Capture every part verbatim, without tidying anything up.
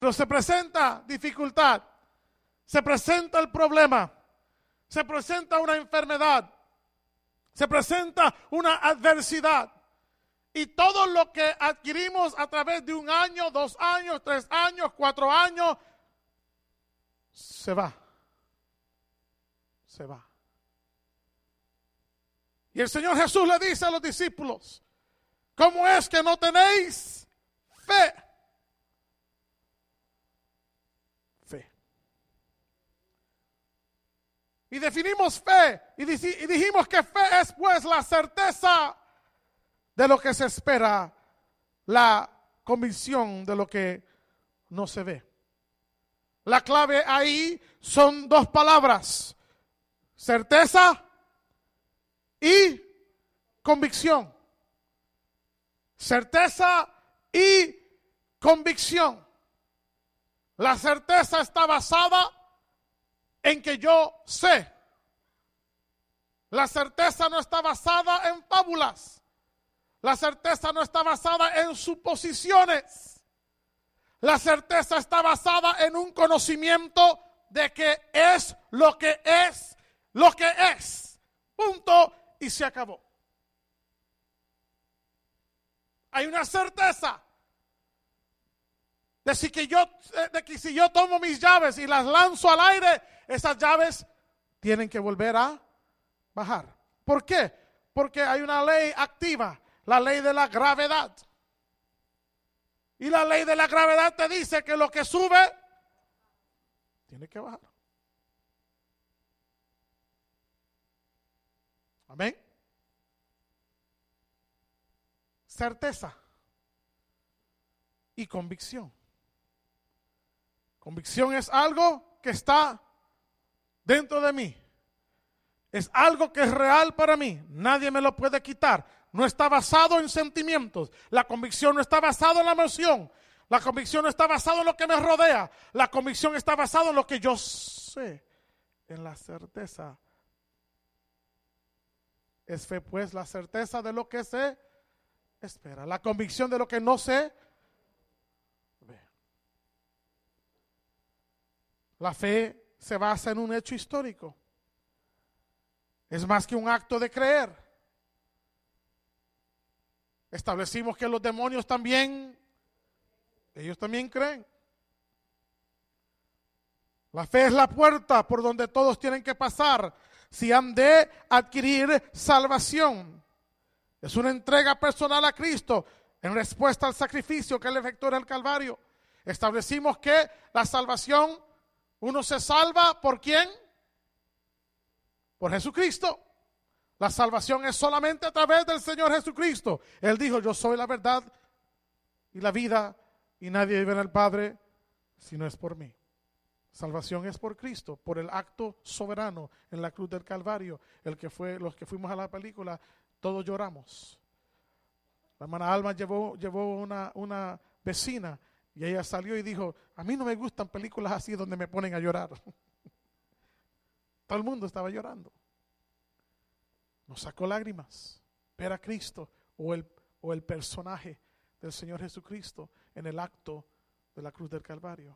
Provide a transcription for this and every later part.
Pero se presenta dificultad, se presenta el problema, se presenta una enfermedad, se presenta una adversidad. Y todo lo que adquirimos a través de un año, dos años, tres años, cuatro años, se va. Se va. Y el Señor Jesús le dice a los discípulos, ¿cómo es que no tenéis fe? Fe. Y definimos fe y dijimos que fe es pues la certeza de lo que se espera, la convicción de lo que no se ve. La clave ahí son dos palabras: certeza y convicción. Certeza y convicción. La certeza está basada en que yo sé. La certeza no está basada en fábulas. La certeza no está basada en suposiciones. La certeza está basada en un conocimiento de que es lo que es, lo que es. Punto y se acabó. Hay una certeza de, si que yo, de que si yo tomo mis llaves y las lanzo al aire, esas llaves tienen que volver a bajar. ¿Por qué? Porque hay una ley activa. La ley de la gravedad. Y la ley de la gravedad te dice que lo que sube tiene que bajar. Amén. Certeza y convicción. Convicción es algo que está dentro de mí. Es algo que es real para mí. Nadie me lo puede quitar. No está basado en sentimientos. La convicción no está basada en la emoción. La convicción no está basada en lo que me rodea. La convicción está basada en lo que yo sé. En la certeza. Es fe, pues, la certeza de lo que se espera. La convicción de lo que no se ve. La fe se basa en un hecho histórico. Es más que un acto de creer. Establecimos que los demonios también, ellos también creen. La fe es la puerta por donde todos tienen que pasar si han de adquirir salvación. Es una entrega personal a Cristo en respuesta al sacrificio que Él efectuó en el Calvario. Establecimos que la salvación, uno se salva ¿por quién? Por Jesucristo. La salvación es solamente a través del Señor Jesucristo. Él dijo, yo soy la verdad y la vida, y nadie vive en el Padre si no es por mí. Salvación es por Cristo, por el acto soberano en la cruz del Calvario. El que fue, los que fuimos a la película, todos lloramos. La hermana Alma llevó, llevó una, una vecina y ella salió y dijo, a mí no me gustan películas así donde me ponen a llorar. Todo el mundo estaba llorando. Nos sacó lágrimas ver a Cristo o el, o el personaje del Señor Jesucristo en el acto de la cruz del Calvario.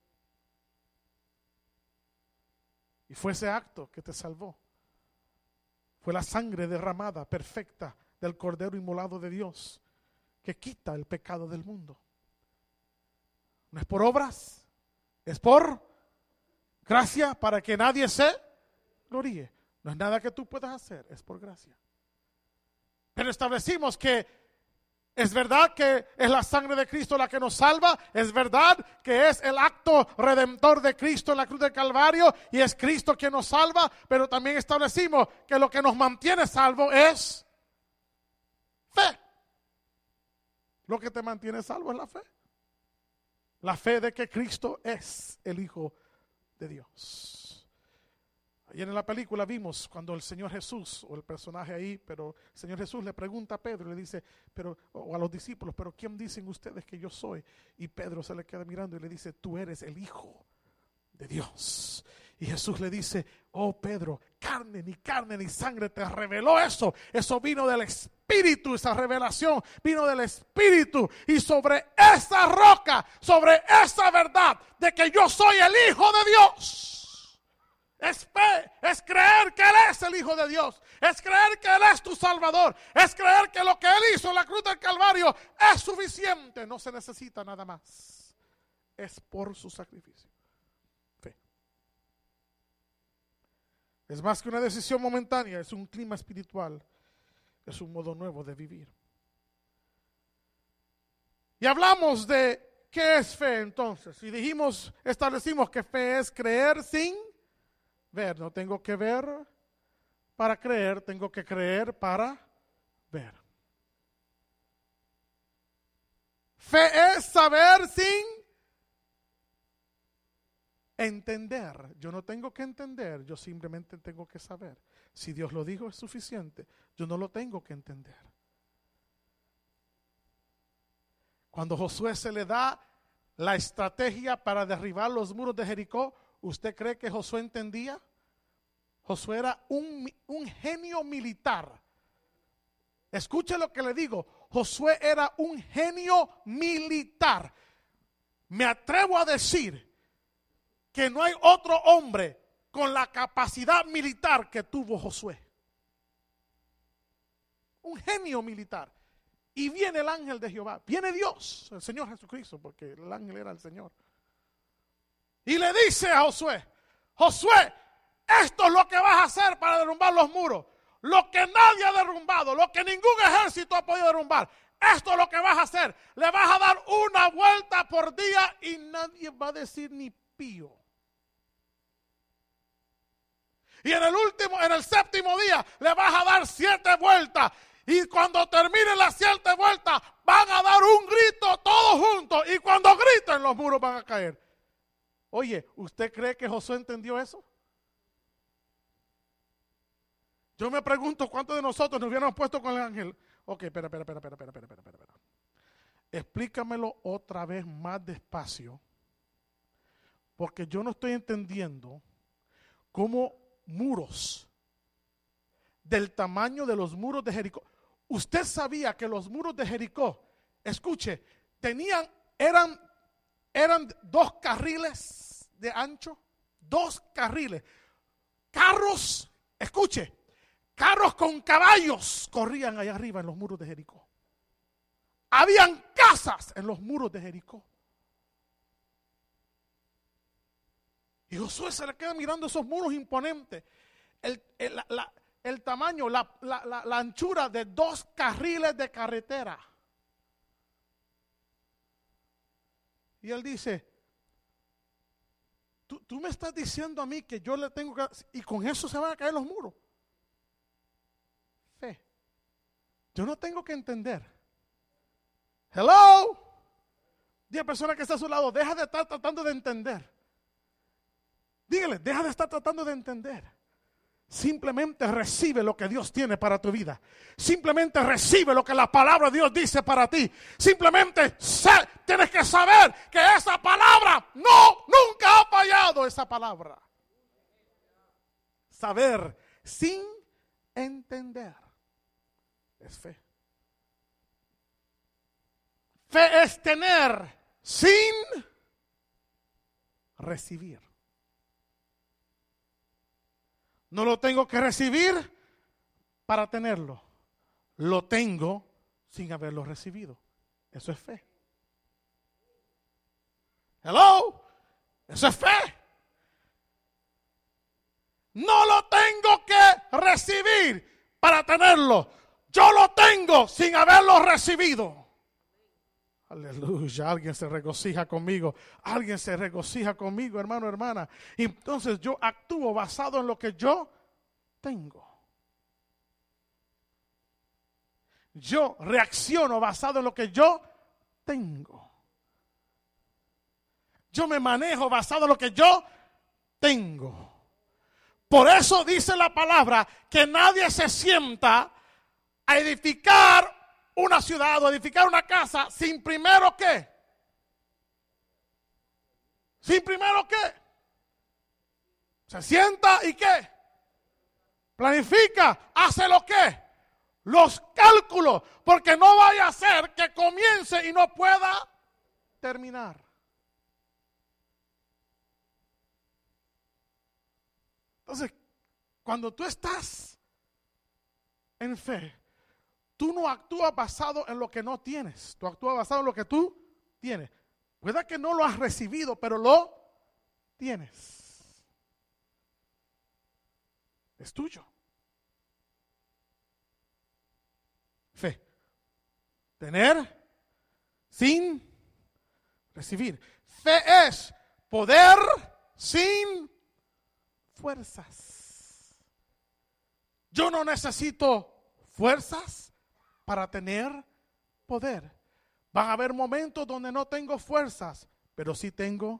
Y fue ese acto que te salvó. Fue la sangre derramada, perfecta, del Cordero inmolado de Dios, que quita el pecado del mundo. No es por obras, es por gracia, para que nadie se gloríe. No es nada que tú puedas hacer, es por gracia. Pero establecimos que es verdad que es la sangre de Cristo la que nos salva, es verdad que es el acto redentor de Cristo en la cruz del Calvario y es Cristo quien nos salva, pero también establecimos que lo que nos mantiene salvo es fe. Lo que te mantiene salvo es la fe. La fe de que Cristo es el Hijo de Dios. Ayer en la película vimos cuando el Señor Jesús, o el personaje ahí, pero el Señor Jesús le pregunta a Pedro, le dice, pero, o a los discípulos, pero ¿quién dicen ustedes que yo soy? Y Pedro se le queda mirando y le dice, tú eres el Hijo de Dios. Y Jesús le dice, oh Pedro, carne ni carne ni sangre te reveló eso. Eso vino del Espíritu, esa revelación vino del Espíritu. Y sobre esa roca, sobre esa verdad de que yo soy el Hijo de Dios. Es fe, es creer que Él es el Hijo de Dios. Es creer que Él es tu Salvador. Es creer que lo que Él hizo en la cruz del Calvario es suficiente. No se necesita nada más. Es por su sacrificio. Fe. Es más que una decisión momentánea, es un clima espiritual. Es un modo nuevo de vivir. Y hablamos de qué es fe entonces. Y dijimos, establecimos que fe es creer sin ver. No tengo que ver para creer, tengo que creer para ver. Fe es saber sin entender. Yo no tengo que entender, yo simplemente tengo que saber. Si Dios lo dijo es suficiente, yo no lo tengo que entender. Cuando Josué se le da la estrategia para derribar los muros de Jericó, ¿usted cree que Josué entendía? Josué era un, un genio militar. Escuche lo que le digo. Josué era un genio militar. Me atrevo a decir que no hay otro hombre con la capacidad militar que tuvo Josué. Un genio militar. Y viene el ángel de Jehová. Viene Dios, el Señor Jesucristo, porque el ángel era el Señor. Y le dice a Josué, Josué, esto es lo que vas a hacer para derrumbar los muros. Lo que nadie ha derrumbado, lo que ningún ejército ha podido derrumbar. Esto es lo que vas a hacer. Le vas a dar una vuelta por día y nadie va a decir ni pío. Y en el último, en el séptimo día, le vas a dar siete vueltas. Y cuando terminen las siete vueltas, van a dar un grito todos juntos. Y cuando griten, los muros van a caer. Oye, ¿usted cree que Josué entendió eso? Yo me pregunto cuántos de nosotros nos hubiéramos puesto con el ángel. Ok, espera, espera, espera, espera, espera, espera, espera, espera. Explícamelo otra vez más despacio. Porque yo no estoy entendiendo cómo muros del tamaño de los muros de Jericó. Usted sabía que los muros de Jericó, escuche, tenían, eran, eran dos carriles de ancho, dos carriles. Carros, escuche, carros con caballos corrían allá arriba en los muros de Jericó. Habían casas en los muros de Jericó. Y Josué se le queda mirando esos muros imponentes. El, el, la, la, el tamaño, la, la, la, la anchura de dos carriles de carretera. Y él dice, ¿tú, tú me estás diciendo a mí que yo le tengo que... y con eso se van a caer los muros. Fe. Yo no tengo que entender. Hello. Diez personas que está a su lado, deja de estar tratando de entender. Dígale, deja de estar tratando de entender. Simplemente recibe lo que Dios tiene para tu vida. Simplemente recibe lo que la palabra de Dios dice para ti. Simplemente sé, tienes que saber que esa palabra no, nunca ha fallado esa palabra. Saber sin entender es fe. Fe es tener sin recibir. No lo tengo que recibir para tenerlo. Lo tengo sin haberlo recibido. Eso es fe. Hello. Eso es fe. No lo tengo que recibir para tenerlo. Yo lo tengo sin haberlo recibido. Aleluya, alguien se regocija conmigo, alguien se regocija conmigo, hermano, hermana. Y entonces yo actúo basado en lo que yo tengo. Yo reacciono basado en lo que yo tengo. Yo me manejo basado en lo que yo tengo. Por eso dice la palabra que nadie se sienta a edificar una ciudad o edificar una casa sin primero ¿qué? Sin primero ¿qué? Se sienta y ¿qué? Planifica, hace lo que, los cálculos, porque no vaya a ser que comience y no pueda terminar. Entonces, cuando tú estás en fe, tú no actúas basado en lo que no tienes, tú actúas basado en lo que tú tienes. Puede que no lo has recibido, pero lo tienes. Es tuyo. Fe. Tener sin recibir. Fe es poder sin fuerzas. Yo no necesito fuerzas para tener poder. Van a haber momentos donde no tengo fuerzas, pero sí tengo.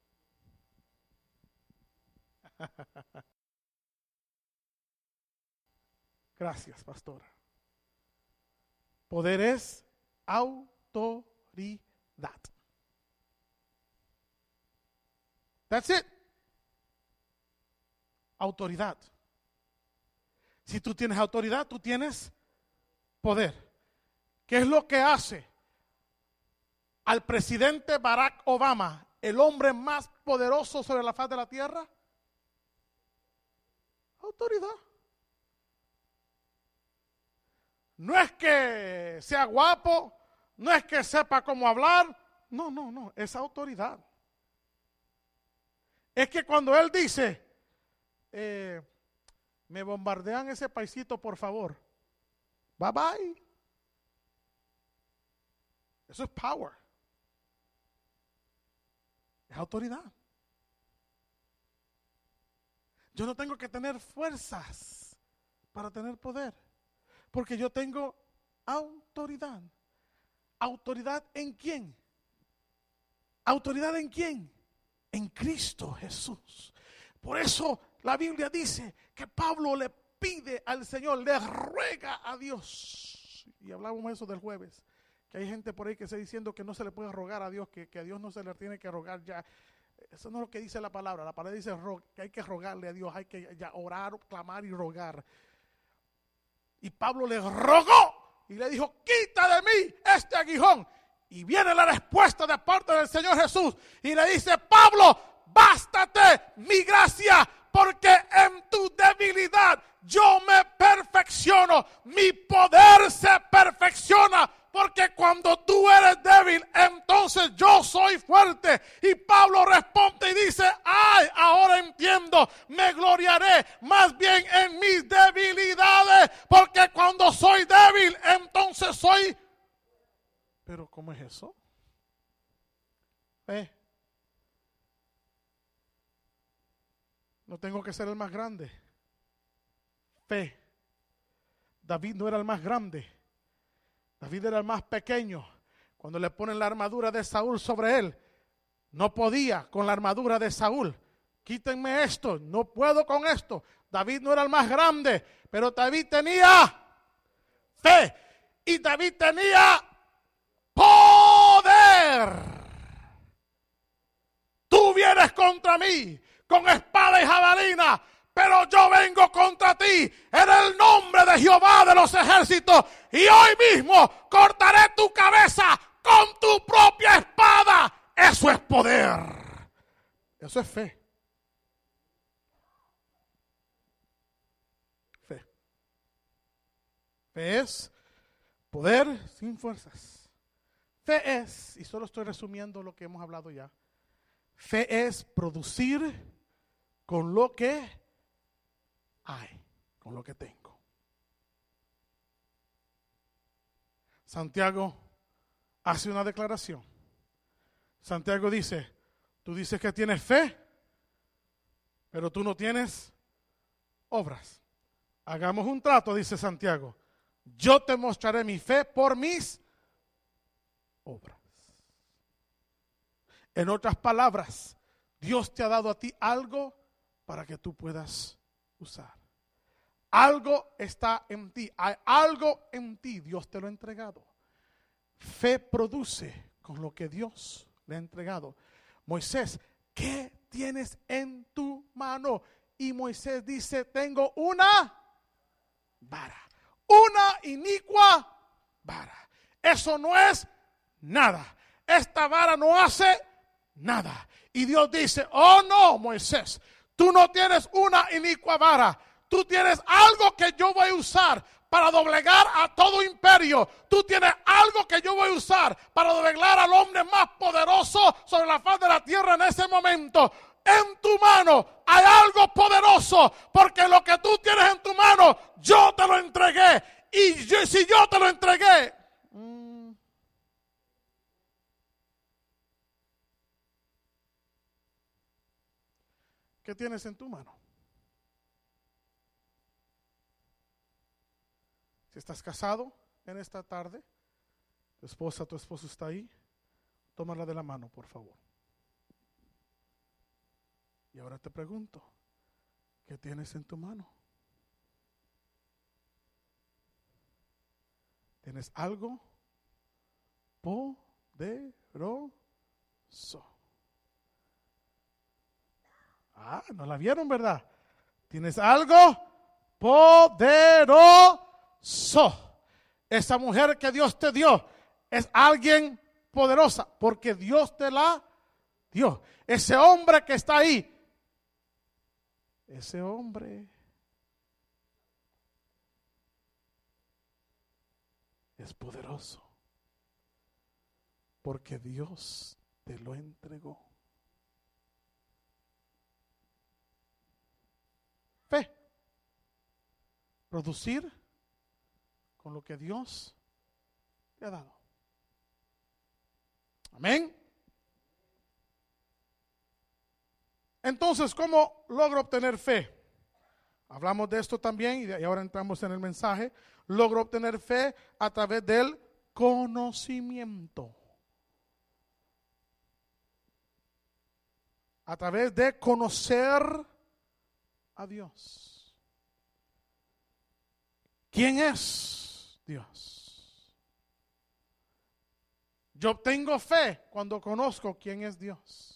Gracias, pastora. Poder es autoridad. That's it. Autoridad. Si tú tienes autoridad, tú tienes poder. ¿Qué es lo que hace al presidente Barack Obama, el hombre más poderoso sobre la faz de la tierra? Autoridad. No es que sea guapo, no es que sepa cómo hablar, no, no, no, es autoridad. Es que cuando él dice, eh, me bombardean ese paisito por favor, bye bye. Eso es power. Es autoridad. Yo no tengo que tener fuerzas para tener poder. Porque yo tengo autoridad. ¿Autoridad en quién? ¿Autoridad en quién? En Cristo Jesús. Por eso la Biblia dice que Pablo le pide al Señor, le ruega a Dios. Y hablábamos eso del jueves. Que hay gente por ahí que está diciendo que no se le puede rogar a Dios, que, que a Dios no se le tiene que rogar ya. Eso no es lo que dice la palabra. La palabra dice que hay que rogarle a Dios, hay que ya orar, clamar y rogar. Y Pablo le rogó y le dijo, quita de mí este aguijón. Y viene la respuesta de parte del Señor Jesús y le dice, Pablo, bástate mi gracia, porque en tu debilidad yo me perfecciono. Mi poder se perfecciona, porque cuando tú eres débil, entonces yo soy fuerte. Y Pablo responde y dice, ay, ahora entiendo, me gloriaré más bien en mis debilidades, porque cuando soy débil, entonces soy. Pero ¿cómo es eso? Eh, no tengo que ser el más grande. Fe. David no era el más grande. David era el más pequeño. Cuando le ponen la armadura de Saúl sobre él, no podía con la armadura de Saúl. Quítenme esto, no puedo con esto. David no era el más grande, pero David tenía fe y David tenía poder. Tú vienes contra mí con espada y jabalina, pero yo vengo contra ti en el nombre de Jehová de los ejércitos, y hoy mismo cortaré tu cabeza con tu propia espada. Eso es poder. Eso es fe. Fe. Fe es poder sin fuerzas. Fe es, y solo estoy resumiendo lo que hemos hablado ya, fe es producir con lo que hay, con lo que tengo. Santiago hace una declaración. Santiago dice, tú dices que tienes fe, pero tú no tienes obras. Hagamos un trato, dice Santiago. Yo te mostraré mi fe por mis obras. En otras palabras, Dios te ha dado a ti algo para que tú puedas usar. Algo está en ti, hay algo en ti, Dios te lo ha entregado. Fe produce con lo que Dios le ha entregado. Moisés, ¿qué tienes en tu mano? Y Moisés dice, tengo una vara, una inicua vara. Eso no es nada. Esta vara no hace nada. Y Dios dice, oh no, Moisés, tú no tienes una inicua vara. Tú tienes algo que yo voy a usar para doblegar a todo imperio. Tú tienes algo que yo voy a usar para doblegar al hombre más poderoso sobre la faz de la tierra en ese momento. En tu mano hay algo poderoso, porque lo que tú tienes en tu mano, yo te lo entregué. Y yo, si yo te lo entregué, mmm, ¿qué tienes en tu mano? Si estás casado en esta tarde, tu esposa, tu esposo está ahí, tómala de la mano, por favor. Y ahora te pregunto, ¿qué tienes en tu mano? ¿Tienes algo poderoso? Ah, no la vieron, ¿verdad? ¿Tienes algo poderoso? Esa mujer que Dios te dio es alguien poderosa porque Dios te la dio. Ese hombre que está ahí, ese hombre es poderoso porque Dios te lo entregó. Fe. Producir con lo que Dios te ha dado. Amén. Entonces, ¿cómo logro obtener fe? Hablamos de esto también y ahora entramos en el mensaje. Logro obtener fe a través del conocimiento. A través de conocer a Dios. ¿Quién es Dios? Yo obtengo fe cuando conozco quién es Dios.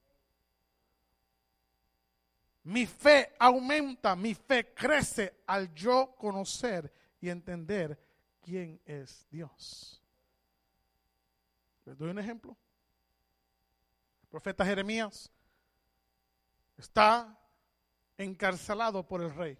Mi fe aumenta, mi fe crece al yo conocer y entender quién es Dios. Les doy un ejemplo. El profeta Jeremías está encarcelado por el rey.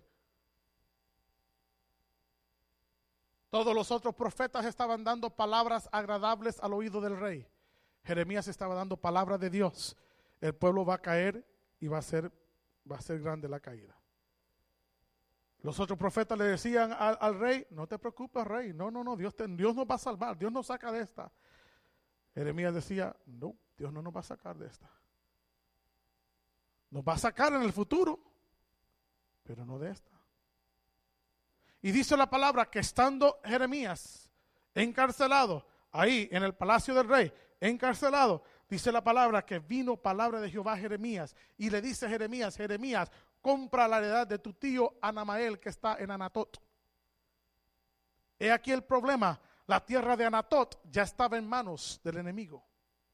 Todos los otros profetas estaban dando palabras agradables al oído del rey. Jeremías estaba dando palabras de Dios. El pueblo va a caer y va a ser va a ser grande la caída. Los otros profetas le decían al, al rey, no te preocupes, rey, no, no, no, Dios, te, Dios nos va a salvar, Dios nos saca de esta. Jeremías decía, no, Dios no nos va a sacar de esta. Nos va a sacar en el futuro, pero no de esta. Y dice la palabra que estando Jeremías encarcelado, ahí en el palacio del rey, encarcelado, dice la palabra que vino palabra de Jehová a Jeremías y le dice a Jeremías, Jeremías, compra la heredad de tu tío Anamael que está en Anatot. He aquí el problema, la tierra de Anatot ya estaba en manos del enemigo.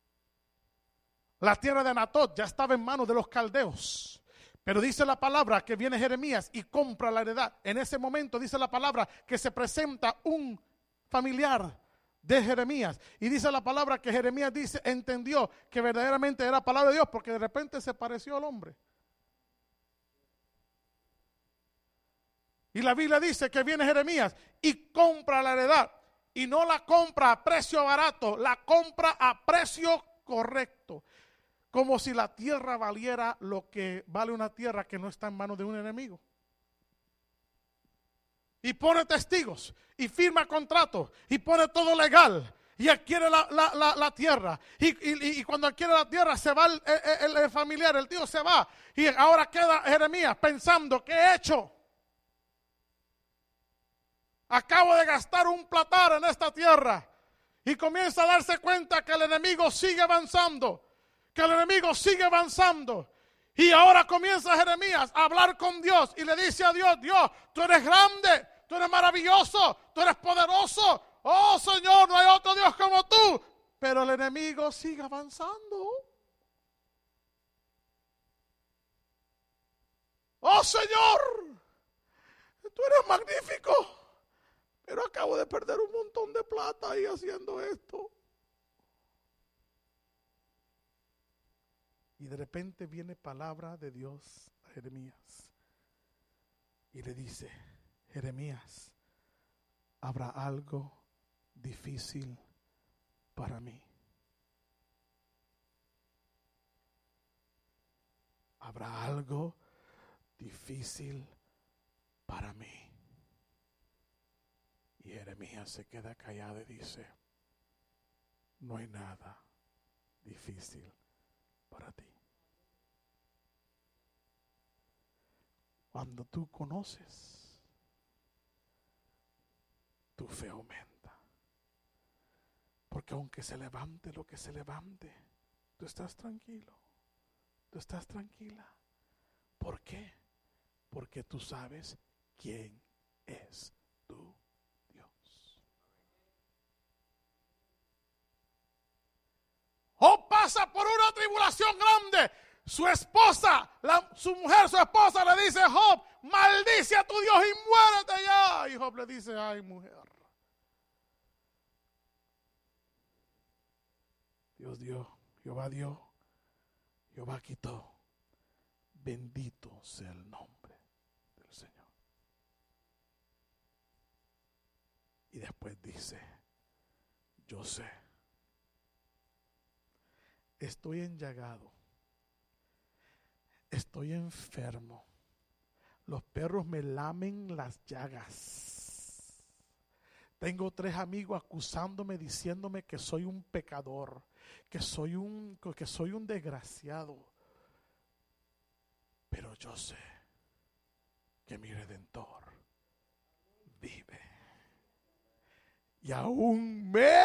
La tierra de Anatot ya estaba en manos de los caldeos. Pero dice la palabra que viene Jeremías y compra la heredad. En ese momento dice la palabra que se presenta un familiar de Jeremías. Y dice la palabra que Jeremías dice, entendió que verdaderamente era palabra de Dios porque de repente se pareció al hombre. Y la Biblia dice que viene Jeremías y compra la heredad. Y no la compra a precio barato, la compra a precio correcto. Como si la tierra valiera lo que vale una tierra que no está en manos de un enemigo. Y pone testigos, y firma contratos, y pone todo legal, y adquiere la, la, la, la tierra. Y, y, y cuando adquiere la tierra se va el, el, el familiar, el tío se va. Y ahora queda Jeremías pensando, ¿qué he hecho? Acabo de gastar un platar en esta tierra. Y comienza a darse cuenta que el enemigo sigue avanzando. Que el enemigo sigue avanzando. Y ahora comienza Jeremías a hablar con Dios. Y le dice a Dios, Dios, tú eres grande, tú eres maravilloso, tú eres poderoso. Oh Señor, no hay otro Dios como tú. Pero el enemigo sigue avanzando. oh Señor, tú eres magnífico, pero acabo de perder un montón de plata ahí haciendo esto. Y de repente viene palabra de Dios a Jeremías y le dice: Jeremías, habrá algo difícil para mí. Habrá algo difícil para mí. Y Jeremías se queda callado y dice: no hay nada difícil para ti. Cuando tú conoces, tu fe aumenta. Porque aunque se levante lo que se levante, tú estás tranquilo. Tú estás tranquila. ¿Por qué? Porque tú sabes quién es tu Dios. O pasa por una tribulación grande. Su esposa, la, su mujer, su esposa le dice: Job, maldice a tu Dios y muérete ya. Y Job le dice: ay, mujer, Dios dio, Jehová dio, Jehová quitó. Bendito sea el nombre del Señor. Y después dice: yo sé, estoy enllagado, estoy enfermo, los perros me lamen las llagas. Tengo tres amigos acusándome, diciéndome que soy un pecador, que soy un, que soy un desgraciado. Pero yo sé que mi Redentor vive. Y aún me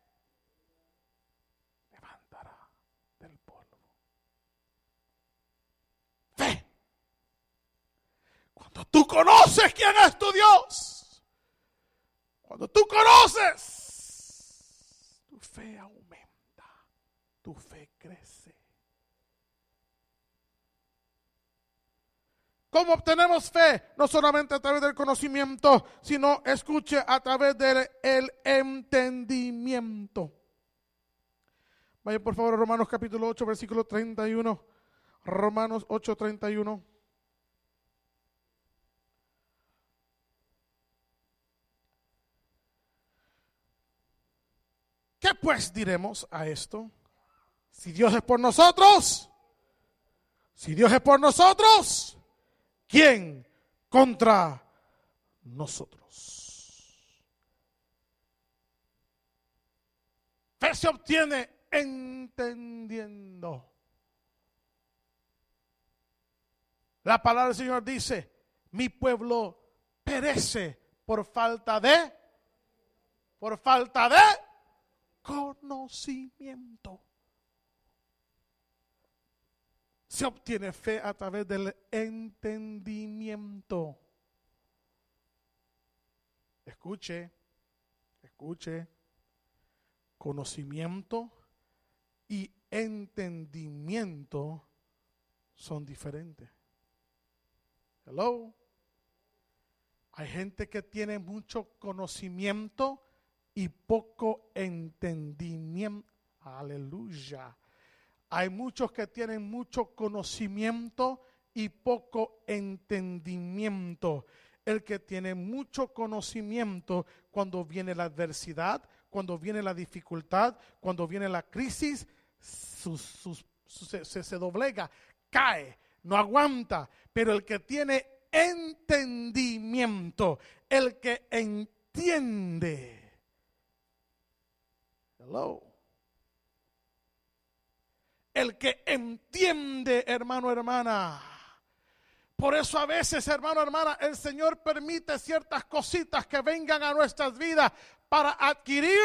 levantará del polvo. Fe. Cuando tú conoces quién es tu Dios, cuando tú conoces, tu fe aumenta, tu fe crece. ¿Cómo obtenemos fe? No solamente a través del conocimiento, sino, escuche, a través del el entendimiento. Vaya por favor a Romanos capítulo ocho, versículo treinta y uno. Romanos ocho, treinta y uno. ¿Qué pues diremos a esto? Si Dios es por nosotros, si Dios es por nosotros, ¿quién contra nosotros? Fe se obtiene entendiendo. La palabra del Señor dice: mi pueblo perece por falta de, por falta de conocimiento. Se obtiene fe a través del entendimiento. Escuche, escuche. Conocimiento y entendimiento son diferentes. Hello. Hay gente que tiene mucho conocimiento y poco entendimiento. Aleluya. Hay muchos que tienen mucho conocimiento y poco entendimiento. El que tiene mucho conocimiento, cuando viene la adversidad, cuando viene la dificultad, cuando viene la crisis, sus, sus, sus, se, se, se doblega, cae, no aguanta. Pero el que tiene entendimiento, el que entiende. Hello. El que entiende, hermano, hermana. Por eso a veces, hermano, hermana, el Señor permite ciertas cositas que vengan a nuestras vidas para adquirir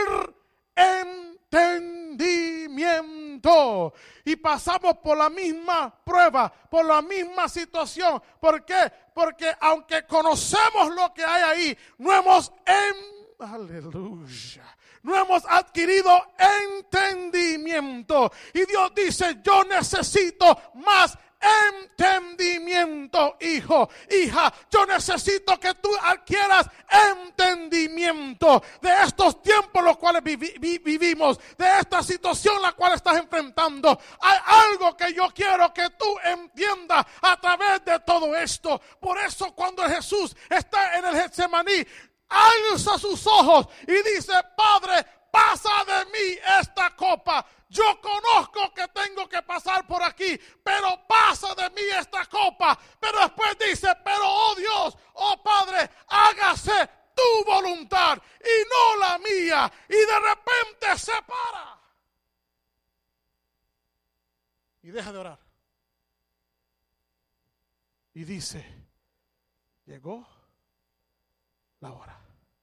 entendimiento. Y pasamos por la misma prueba, por la misma situación. ¿Por qué? Porque aunque conocemos lo que hay ahí, no hemos en aleluya. No hemos adquirido entendimiento. Y Dios dice: yo necesito más entendimiento, hijo, hija. Yo necesito que tú adquieras entendimiento de estos tiempos los cuales vivi- vi- vivimos, de esta situación la cual estás enfrentando. Hay algo que yo quiero que tú entiendas a través de todo esto. Por eso cuando Jesús está en el Getsemaní, alza sus ojos y dice: Padre, pasa de mí esta copa. Yo conozco que tengo que pasar por aquí, pero pasa de mí esta copa. Pero después dice: pero oh Dios, oh Padre, hágase tu voluntad y no la mía. Y de repente se para y deja de orar. Y dice: llegó la hora.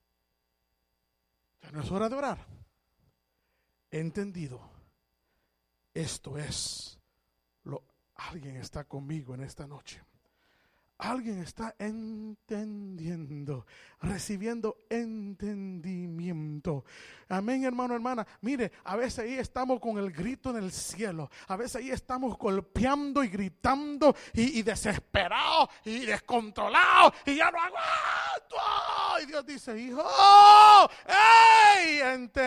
Ya no es hora de orar. He entendido. Esto es lo. Alguien está conmigo en esta noche. Alguien está entendiendo, recibiendo entendimiento. Amén, hermano, hermana. Mire, a veces ahí estamos con el grito en el cielo. A veces ahí estamos golpeando y gritando y, y desesperados y descontrolados y ya no aguanto. Y Dios dice: hijo, ¡hey!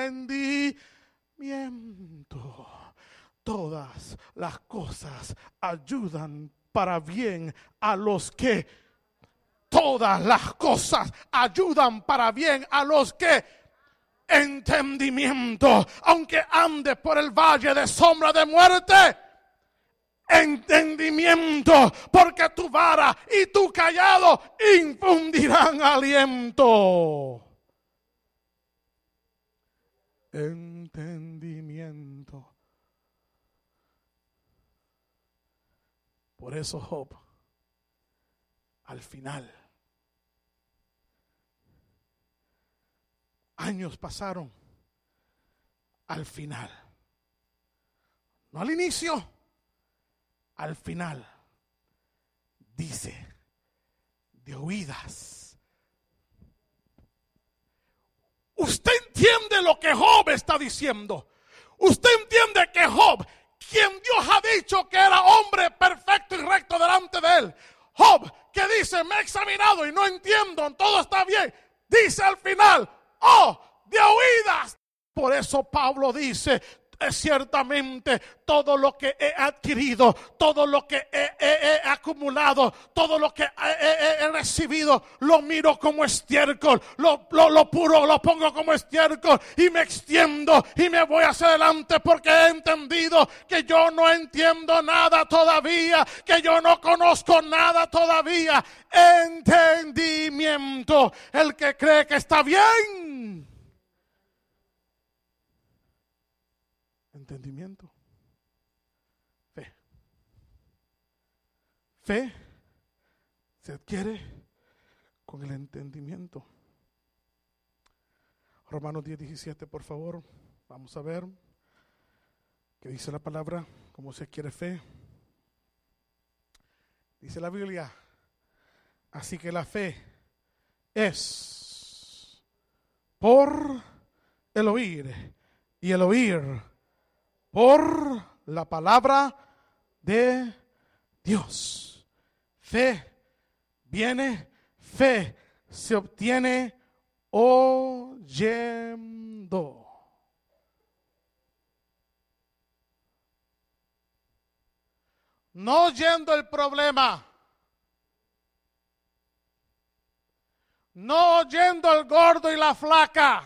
Entendimiento. Todas las cosas ayudan para bien a los que, todas las cosas ayudan para bien a los que, entendimiento, aunque andes por el valle de sombra de muerte, entendimiento, porque tu vara y tu callado infundirán aliento. Entendimiento. Por eso Job, al final, años pasaron, al final, no al inicio, al final, dice, de oídas. Usted entiende lo que Job está diciendo. Usted entiende que Job, quien Dios ha dicho que era hombre perfecto y recto delante de él, Job, que dice: me he examinado y no entiendo, todo está bien, dice al final: oh, de oídas. Por eso Pablo dice: es ciertamente todo lo que he adquirido, todo lo que he, he, he acumulado, todo lo que he, he, he recibido, lo miro como estiércol, lo, lo, lo puro lo pongo como estiércol y me extiendo y me voy hacia adelante, porque he entendido que yo no entiendo nada todavía, que yo no conozco nada todavía. Entendimiento. El que cree que está bien, entendimiento. Fe. Fe se adquiere con el entendimiento. Romanos diez, diecisiete, por favor. Vamos a ver qué dice la palabra, cómo se adquiere fe. Dice la Biblia: así que la fe es por el oír, y el oír por la palabra de Dios. Fe viene, fe se obtiene oyendo. No oyendo el problema, no oyendo el gordo y la flaca,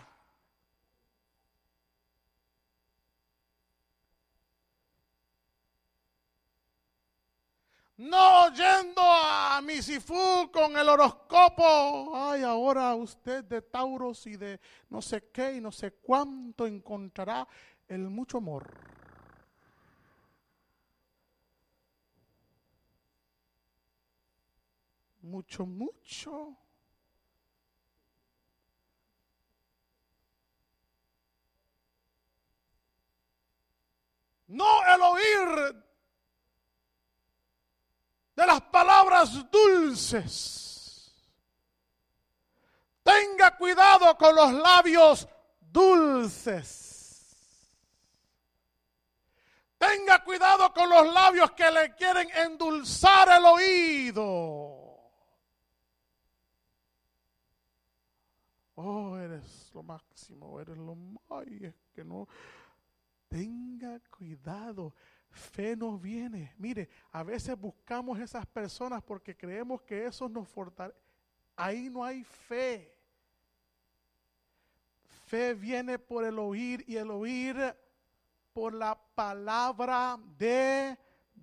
no oyendo a Misifú con el horóscopo. Ay, ahora usted de Tauros y de no sé qué y no sé cuánto encontrará el mucho amor. Mucho, mucho. No el oír de las palabras dulces. Tenga cuidado con los labios dulces. Tenga cuidado con los labios que le quieren endulzar el oído. Oh, eres lo máximo, eres lo más. Y es que no. Tenga cuidado. Fe no viene. Mire, a veces buscamos esas personas porque creemos que eso nos fortalece. Ahí no hay fe. Fe viene por el oír y el oír por la palabra de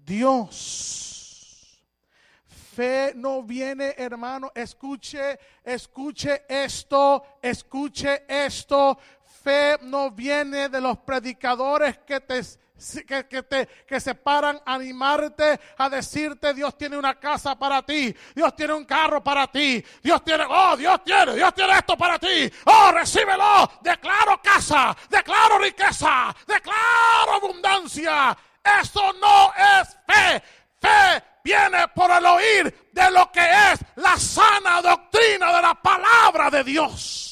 Dios. Fe no viene, hermano, escuche, escuche esto, escuche esto. Fe no viene de los predicadores que te Que, que, te, que se paran a animarte, a decirte Dios tiene una casa para ti, Dios tiene un carro para ti, Dios tiene, oh Dios tiene, Dios tiene esto para ti, oh recíbelo, declaro casa, declaro riqueza, declaro abundancia. Eso no es fe. Fe viene por el oír de lo que es la sana doctrina de la palabra de Dios.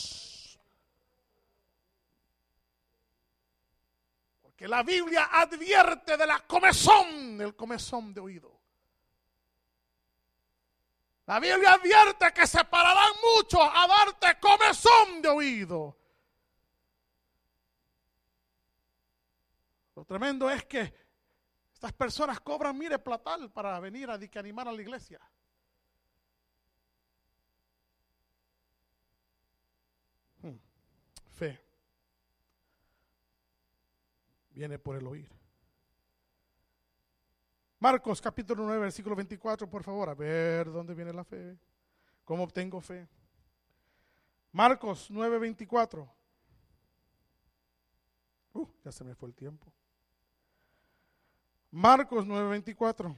Que la Biblia advierte de la comezón, del comezón de oído. La Biblia advierte que se pararán muchos a darte comezón de oído. Lo tremendo es que estas personas cobran, mire, platal para venir a, a animar a la iglesia. Hmm. Fe viene por el oír. Marcos capítulo nueve, versículo veinticuatro, por favor, a ver dónde viene la fe. ¿Cómo obtengo fe? Marcos nueve, veinticuatro. Uh, ya se me fue el tiempo. Marcos nueve, veinticuatro.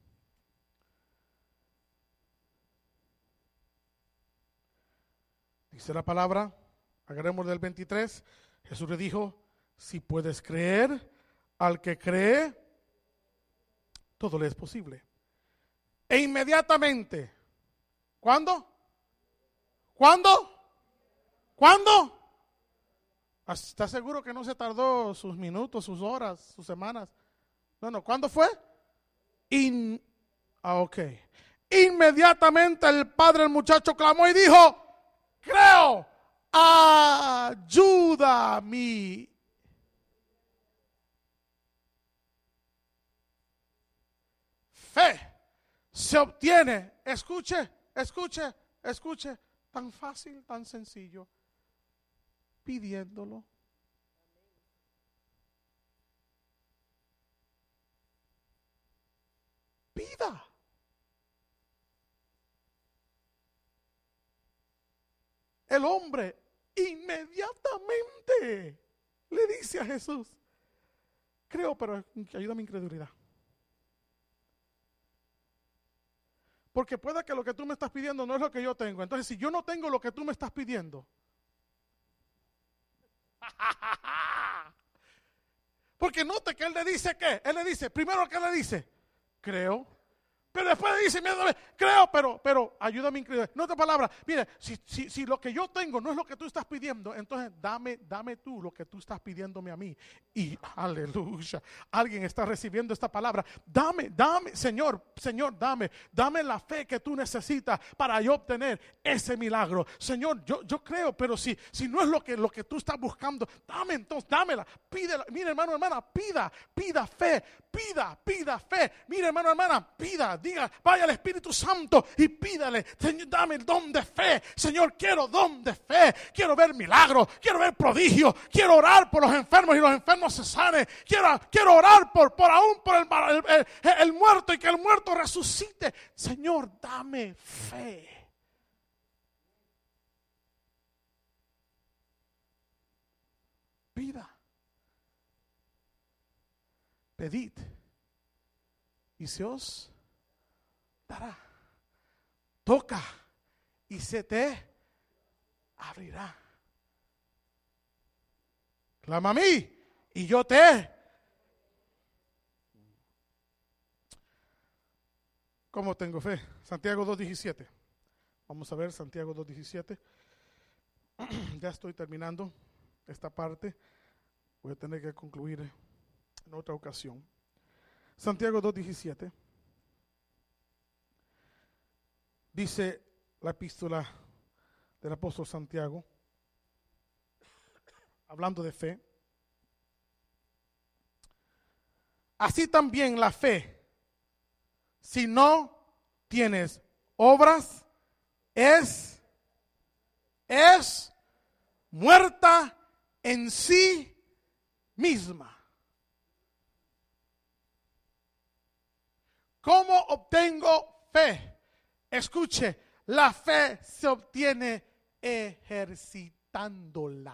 Dice la palabra, agarremos del veintitrés. Jesús le dijo: si puedes creer, al que cree, todo le es posible. E inmediatamente, ¿cuándo? ¿Cuándo? ¿Cuándo? ¿Estás seguro que no se tardó sus minutos, sus horas, sus semanas? No, no, ¿cuándo fue? In, ah, ok. Inmediatamente el padre del muchacho clamó y dijo: creo, ayuda a mí. Fe se obtiene, escuche, escuche, escuche, tan fácil, tan sencillo, pidiéndolo. Pida. El hombre inmediatamente le dice a Jesús: creo, pero ayuda a mi incredulidad. Porque puede que lo que tú me estás pidiendo no es lo que yo tengo. Entonces, si yo no tengo lo que tú me estás pidiendo, porque note que él le dice ¿qué? Él le dice, primero que le dice, creo. Pero después le dice, mira, creo, pero, pero ayúdame a increíble. No otra palabra, mire, si, si, si lo que yo tengo no es lo que tú estás pidiendo, entonces dame, dame tú lo que tú estás pidiéndome a mí. Y aleluya, alguien está recibiendo esta palabra. Dame, dame, Señor, Señor, dame, dame la fe que tú necesitas para yo obtener ese milagro. Señor, yo, yo creo, pero si, si no es lo que, lo que tú estás buscando, dame entonces, dámela, pídela. Mire, hermano, hermana, pida, pida fe, pida, pida fe. Mire, hermano, hermana, pida. Diga, vaya al Espíritu Santo y pídale: Señor, dame el don de fe. Señor, quiero don de fe. Quiero ver milagros, quiero ver prodigios. Quiero orar por los enfermos y los enfermos se sanen. Quiero, quiero orar por, por aún por el, el, el, el muerto y que el muerto resucite. Señor, dame fe. Pida. Pedid y se os dará. Toca y se te abrirá. Clama a mí y yo te. ¿Cómo tengo fe? Santiago dos diecisiete. Vamos a ver Santiago dos diecisiete. Ya estoy terminando esta parte. Voy a tener que concluir en otra ocasión. Santiago dos diecisiete. Dice la epístola del apóstol Santiago, hablando de fe. Así también la fe, si no tienes obras, es, es muerta en sí misma. ¿Cómo obtengo fe? Escuche, la fe se obtiene ejercitándola.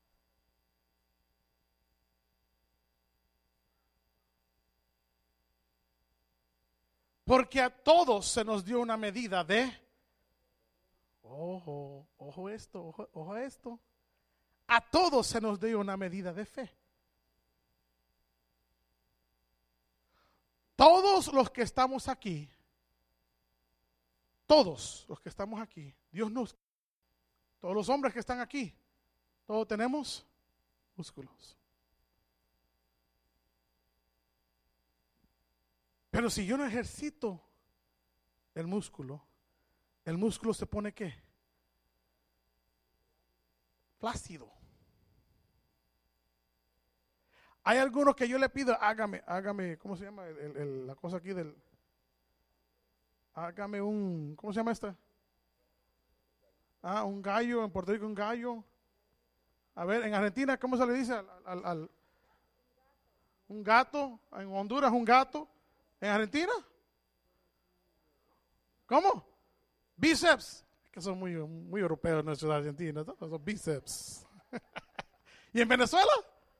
Porque a todos se nos dio una medida de, ojo, ojo esto, ojo, ojo esto. A todos se nos dio una medida de fe. Todos los que estamos aquí, todos los que estamos aquí, Dios nos, todos los hombres que están aquí, todos tenemos músculos. Pero si yo no ejercito el músculo, el músculo se pone ¿qué? Flácido. Hay algunos que yo le pido, hágame, hágame, ¿cómo se llama? El, el, el, la cosa aquí del, hágame un, ¿cómo se llama esta? Ah, un gallo, en Puerto Rico un gallo. A ver, en Argentina, ¿cómo se le dice al, al, al un gato? En Honduras un gato. ¿En Argentina? ¿Cómo? Bíceps. Que son muy, muy europeos nuestros argentinos, ¿no? Son bíceps. ¿Y en Venezuela?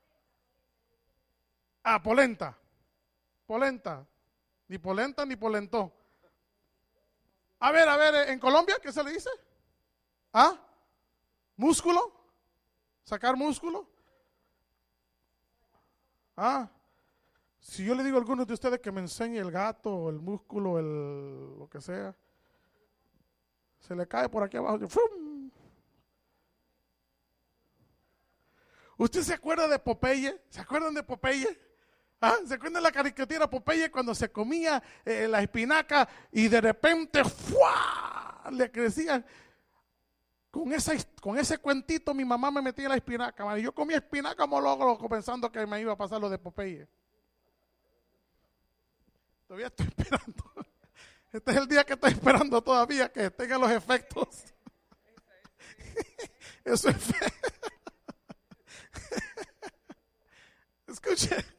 Ah, polenta. Polenta. Ni polenta ni polentó. A ver, a ver, ¿en Colombia qué se le dice? ¿Ah? ¿Músculo? ¿Sacar músculo? Ah. Si yo le digo a algunos de ustedes que me enseñe el gato, o el músculo, el lo que sea, se le cae por aquí abajo. ¡Fum! ¿Usted se acuerda de Popeye? ¿Se acuerdan de Popeye? ¿Ah? ¿Se acuerdan de la caricatura Popeye cuando se comía eh, la espinaca y de repente ¡fua! Le crecían? Con, esa, con ese cuentito mi mamá me metía la espinaca. Man. Y yo comía espinaca como loco pensando que me iba a pasar lo de Popeye. Todavía estoy esperando. Este es el día que estoy esperando todavía que tenga los efectos. Eso es fe. Escuche.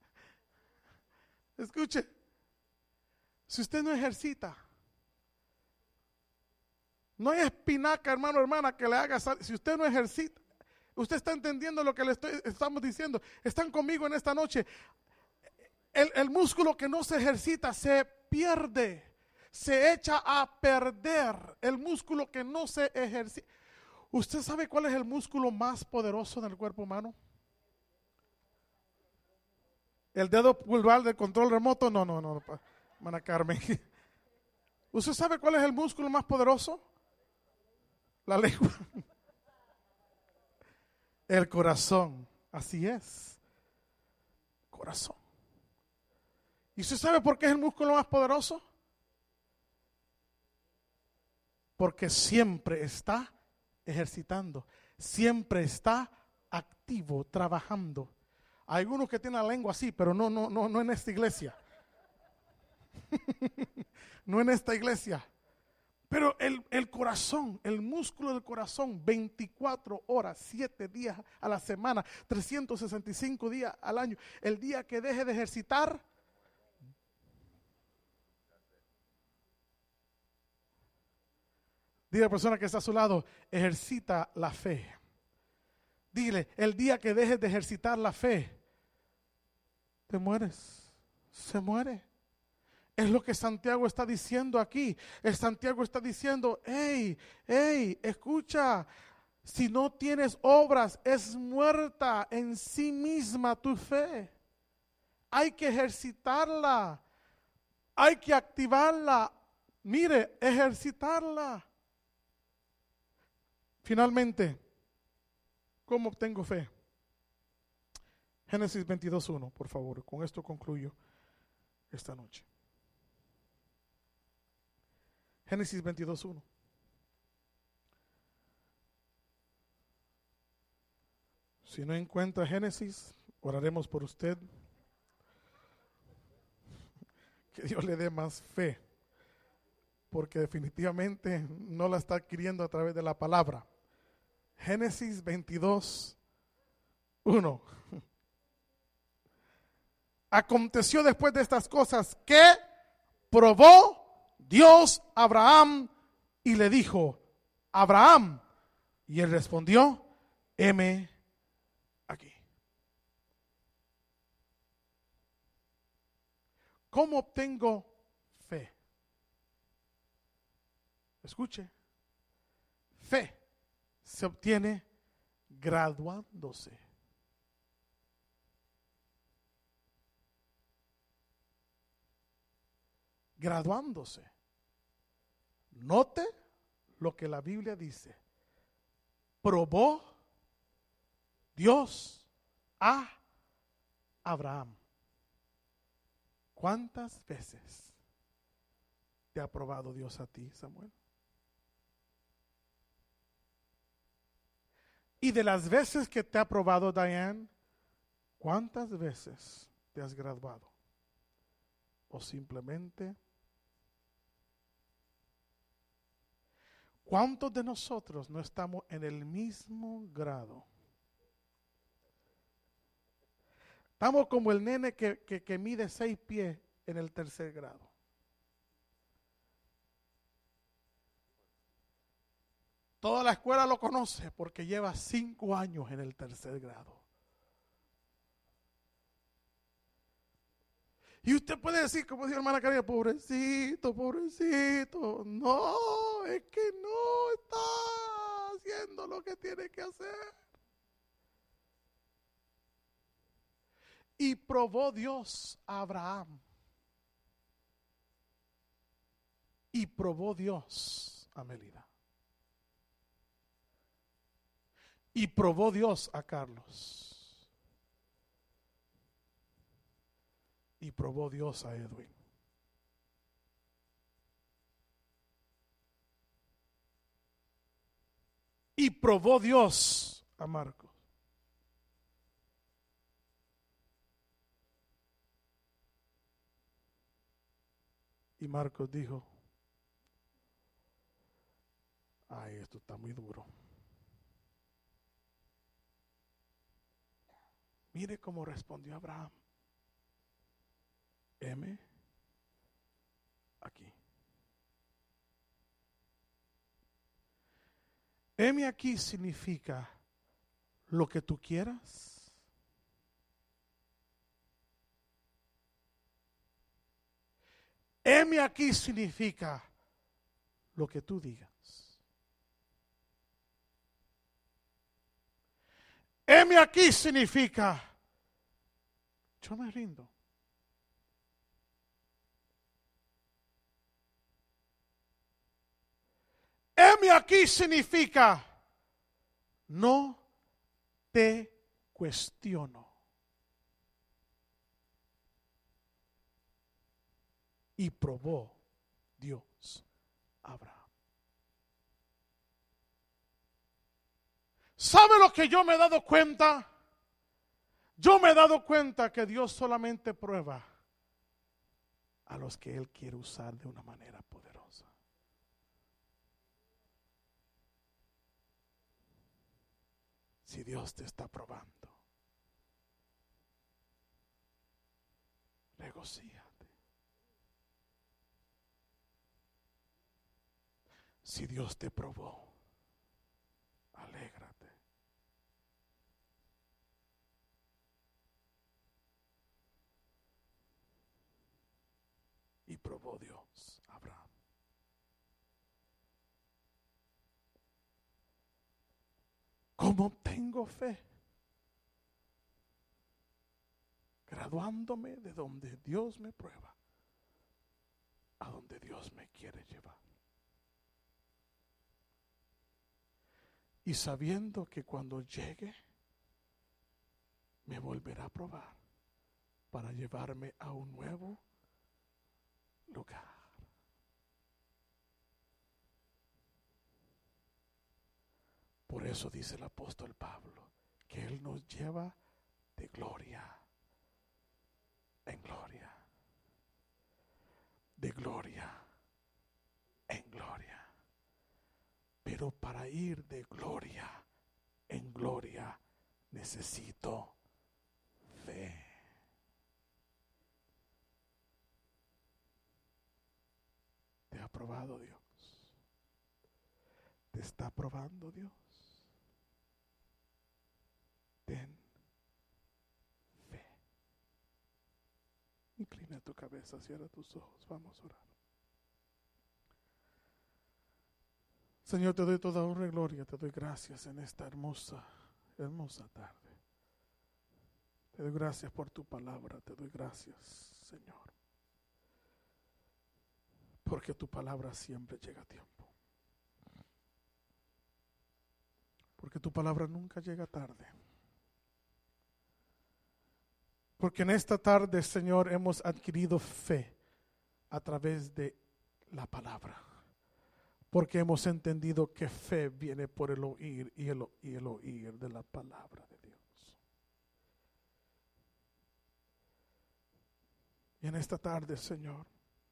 Escuche. Si usted no ejercita, no hay espinaca, hermano, hermana, que le haga sal. Si usted no ejercita, usted está entendiendo lo que le estoy, estamos diciendo. Están conmigo en esta noche. El, el músculo que no se ejercita se pierde, se echa a perder. El músculo que no se ejercita. ¿Usted sabe cuál es el músculo más poderoso en el cuerpo humano? ¿El dedo pulgar del control remoto? No, no, no, hermana Carmen. ¿Usted sabe cuál es el músculo más poderoso? La lengua. El corazón. Así es. Corazón. ¿Y usted sabe por qué es el músculo más poderoso? Porque siempre está ejercitando, siempre está activo, trabajando. Hay algunos que tienen la lengua así, pero no, no, no, no en esta iglesia. No en esta iglesia. Pero el, el corazón, el músculo del corazón, veinticuatro horas, siete días a la semana, trescientos sesenta y cinco días al año. El día que deje de ejercitar, dile a la persona que está a su lado, ejercita la fe. Dile, el día que dejes de ejercitar la fe, te mueres, se muere. Es lo que Santiago está diciendo aquí. El Santiago está diciendo, hey, hey, escucha, si no tienes obras, es muerta en sí misma tu fe. Hay que ejercitarla, hay que activarla. Mire, ejercitarla. Finalmente, ¿cómo obtengo fe? Génesis veintidós uno, por favor. Con esto concluyo esta noche. Génesis veintidós uno. Si no encuentra Génesis, oraremos por usted. Que Dios le dé más fe, porque definitivamente no la está adquiriendo a través de la palabra. Génesis veintidós uno. Aconteció después de estas cosas que probó Dios a Abraham y le dijo: Abraham. Y él respondió: heme aquí. ¿Cómo obtengo fe? Escuche, fe se obtiene graduándose. Graduándose. Note lo que la Biblia dice. Probó Dios a Abraham. ¿Cuántas veces te ha probado Dios a ti, Samuel? Y de las veces que te ha probado, Diane, ¿cuántas veces te has graduado? O simplemente, ¿cuántos de nosotros no estamos en el mismo grado? Estamos como el nene que, que, que mide seis pies en el tercer grado. Toda la escuela lo conoce porque lleva cinco años en el tercer grado. Y usted puede decir, como dijo hermana Karina, pobrecito, pobrecito. No, es que no está haciendo lo que tiene que hacer. Y probó Dios a Abraham. Y probó Dios a Melida. Y probó Dios a Carlos. Y probó Dios a Edwin. Y probó Dios a Marcos. Y Marcos dijo: ay, esto está muy duro. Mire cómo respondió Abraham. heme aquí. Heme aquí significa lo que tú quieras. Heme aquí significa lo que tú digas. Heme aquí significa yo me rindo. Heme aquí significa no te cuestiono. Y probó Dios a Abraham. ¿Sabe lo que yo me he dado cuenta? Yo me he dado cuenta que Dios solamente prueba a los que Él quiere usar de una manera poderosa. Si Dios te está probando, regocíjate. Si Dios te probó, alégrate. Y probó Dios a Abraham. ¿Cómo obtengo fe? Graduándome de donde Dios me prueba a donde Dios me quiere llevar. Y sabiendo que cuando llegue me volverá a probar para llevarme a un nuevo lugar. Por eso dice el apóstol Pablo que Él nos lleva de gloria en gloria, de gloria en gloria. Pero para ir de gloria en gloria necesito fe. ¿Te ha probado Dios? ¿Te está probando Dios? Ten fe. Inclina tu cabeza, cierra tus ojos, vamos a orar. Señor, te doy toda honra y gloria, te doy gracias en esta hermosa, hermosa tarde. Te doy gracias por tu palabra, te doy gracias, Señor, porque tu palabra siempre llega a tiempo. Porque tu palabra nunca llega tarde. Porque en esta tarde, Señor, hemos adquirido fe a través de la palabra. Porque hemos entendido que fe viene por el oír y el, y el oír de la palabra de Dios. Y en esta tarde, Señor,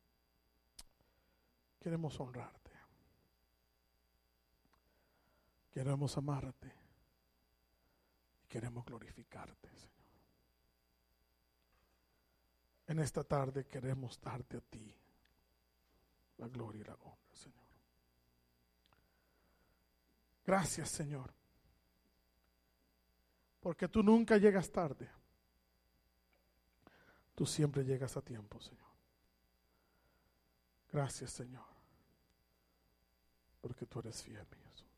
queremos honrarte. Queremos amarte. Y queremos glorificarte, Señor. En esta tarde queremos darte a ti la gloria y la honra, Señor. Gracias, Señor, porque tú nunca llegas tarde. Tú siempre llegas a tiempo, Señor. Gracias, Señor, porque tú eres fiel, mi Jesús.